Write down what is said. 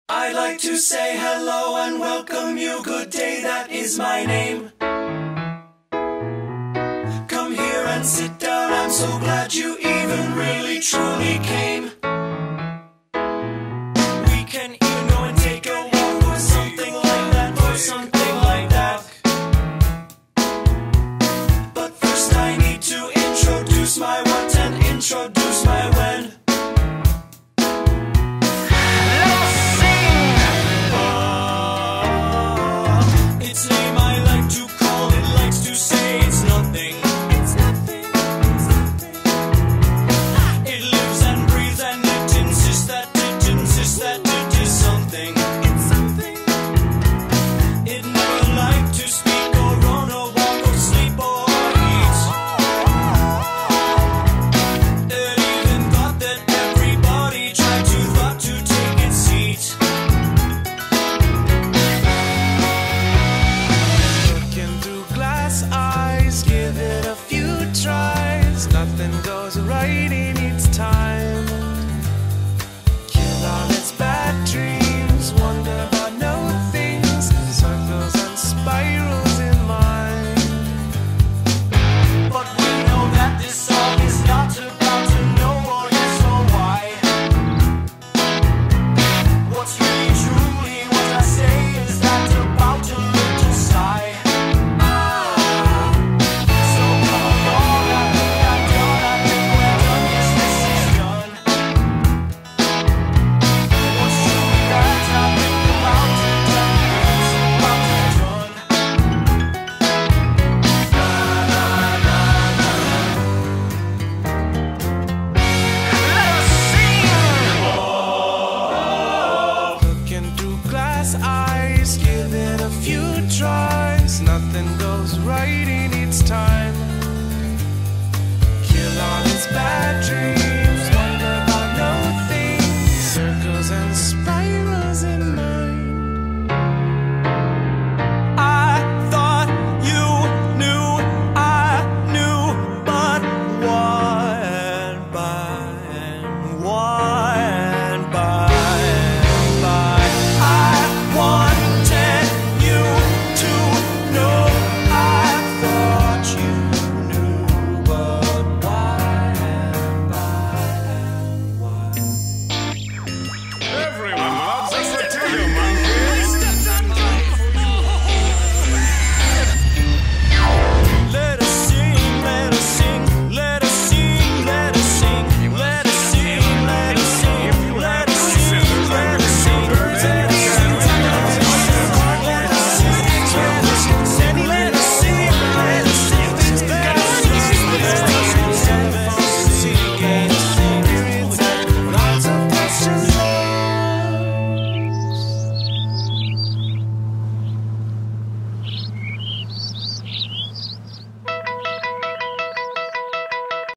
I'd like to say hello and welcome you. Good day, that is my name. Come here and sit down. I'm so glad you even really truly came. We can even go and take a walk or something like that, or something like that. But first I need to introduce my what and introduce my when. Nothing goes right in its time. Kill all its bad dreams. Wonder about no things. Circles and spirals in mind. But we know that this song is not about to know or yes or why. What's really truly what I say is that about to learn to sigh. So come on, I think I'm done. I think we're done. Yes, this is done. What's truly that I think about to done? It's about to done. Let us sing. Looking through glass eyes, give it a few tries. Nothing goes right in its time. Kill all its bad dreams. Wonder about no things. Circles and spirals.